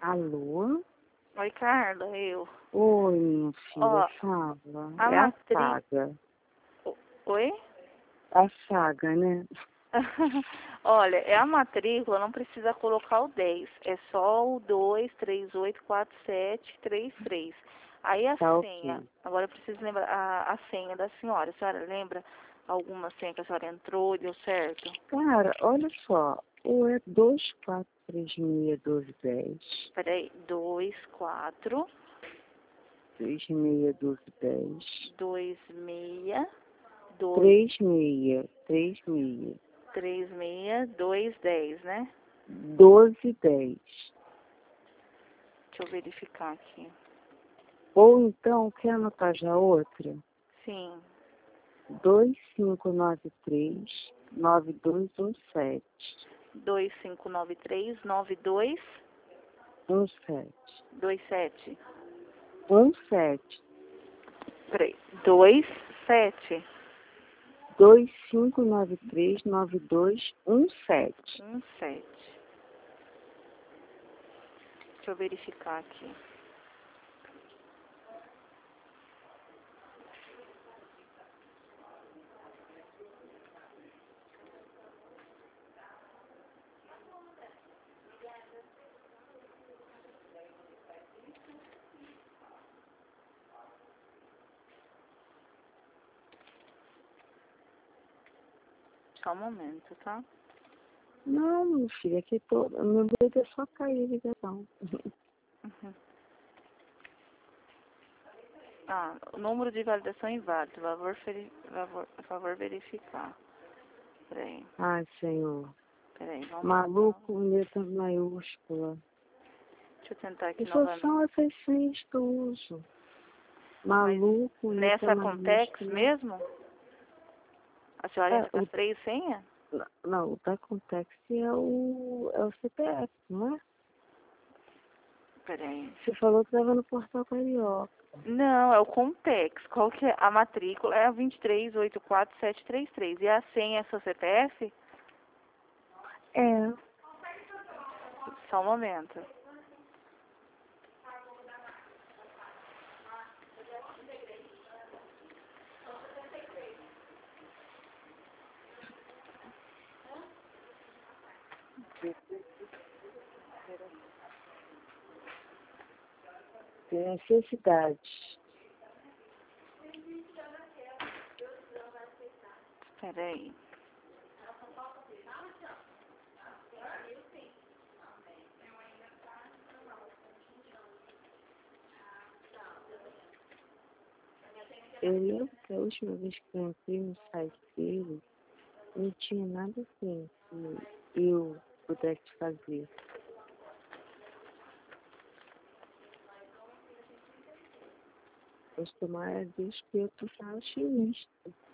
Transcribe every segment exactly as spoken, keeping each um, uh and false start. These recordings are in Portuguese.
Alô? Oi, Carla, eu. Oi, minha filha, Ó, fala. a É a matri... saga. O- Oi? A saga, né? Olha, é a matrícula, não precisa colocar o dez. É só o dois, três, oito, quatro, sete, três, três. Aí a Tá senha, ok. agora eu preciso lembrar a, a senha da senhora. A senhora lembra alguma senha que a senhora entrou e deu certo? Cara, olha só. Ou é dois quatro três seis doze dez. Peraí, dois, quatro, três seis doze dez. dois, seis, dois, três seis. três seis. três, seis, dois, dez, né? doze dez. Deixa eu verificar aqui. Ou então, quer anotar já outra? Sim. dois cinco nove três nove dois um sete. dois cinco nove três nove dois um sete. dois sete. um sete. Peraí. dois sete dois cinco nove três nove dois um sete. um sete. Deixa eu verificar aqui. Só um momento, tá? Não, meu filho, aqui tô, meu dedo é só cair a ligação. Uhum. Ah, o número de validação inválido. Favor, feri... favor, favor verificar. Peraí. Ai, Senhor. Peraí, vamos lá. Maluco, letra maiúscula. Deixa eu tentar aqui E só novamente. são essas senhas que eu uso. Mas Maluco, letra nessa Contex maiúscula. mesmo? A senhora É, entra com o, as três senhas? não, o da Context é o, é o C P F, não é? Peraí. Você falou que estava no Portal Carioca. Não, é o Contex. Qual que é? A matrícula é a vinte e três oito quatro sete três três. E a senha é seu C P F? É. Só um momento. Tem necessidade. Peraí. Eu lembro que a última vez que eu entrei no site dele, não tinha nada assim que eu pudesse fazer. Mas tomara a Deus que eu tô chinista.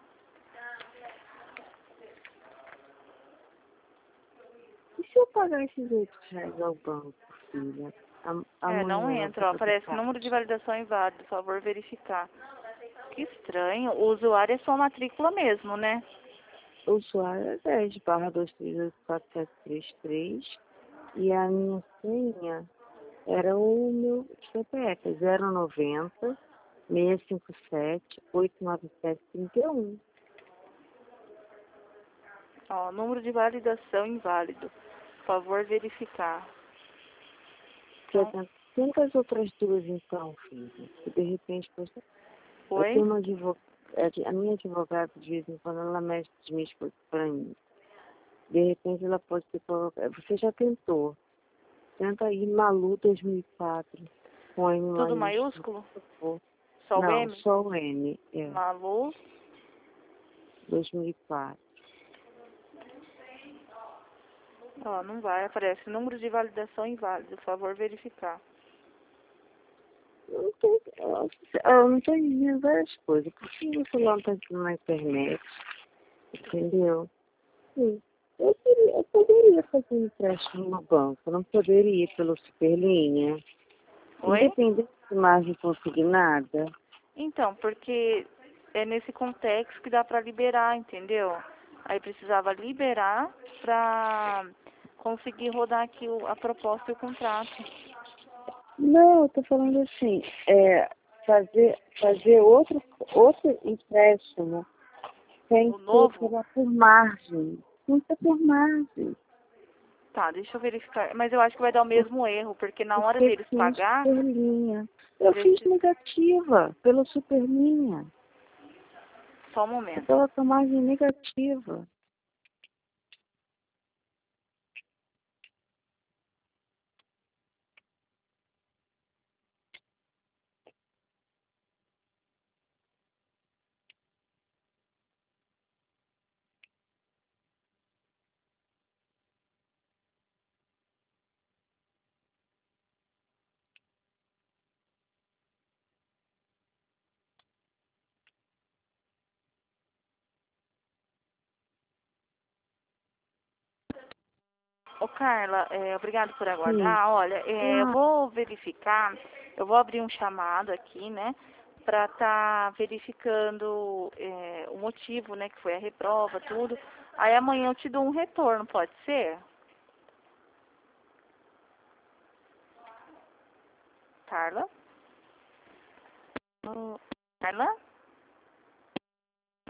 E se eu pagar esses oito reais ao banco, filha? A- É, não amanhã eu entra, ó. vou Aparece botar. número de validação inválido. Por favor, verificar. Que estranho. O usuário é sua matrícula mesmo, né? O usuário é dez barra dois três oito quatro sete três três e a minha senha era o meu C P F, zero noventa seiscentos e cinquenta e sete oitocentos e noventa e sete trinta e um. Ó, número de validação inválido. Por favor, verificar. Então, Tenta tenta as outras duas então, filha. Que de repente você. Eu oi? tenho uma advogada, a minha advogada de vez em quando ela mexe as minhas coisas pra mim. De repente ela pode ter colocado. Você já tentou. Tenta aí Malu dois mil e quatro com M Tudo maiúsculo. maiúsculo? Por favor. Só o Não, M? só o N. É. Malu. dois mil e quatro. Ó, não vai. Aparece número de validação inválido. Por favor, verificar. Eu não tô, eu, eu não tô entendendo várias coisas. Por que você não tá aqui na internet? Entendeu? Sim. Eu, queria, eu poderia fazer um empréstimo no banco. Eu não poderia ir pelo Superlinha. Oi? Independente de margem consignada. Então, porque é nesse contexto que dá pra liberar, entendeu? Aí precisava liberar pra conseguir rodar aqui o- a proposta e o contrato. Não, eu tô falando assim, é, fazer, fazer outro, outro empréstimo sem O ser novo? pela, por margem. Não ser por margem. Tá, deixa eu verificar. Mas eu acho que vai dar o mesmo erro, porque na hora Porque deles tem pagar, superlinha. Eu fiz preci- negativa pela superlinha. só um É momento. pela margem negativa. Ô, Carla, é, obrigado por Sim. aguardar. Olha, é, eu Ah, vou verificar, eu vou abrir um chamado aqui, né, para estar verificando é, o motivo, né, que foi a reprova, tudo. Aí amanhã eu te dou um retorno, pode ser? Carla? Ô, Carla?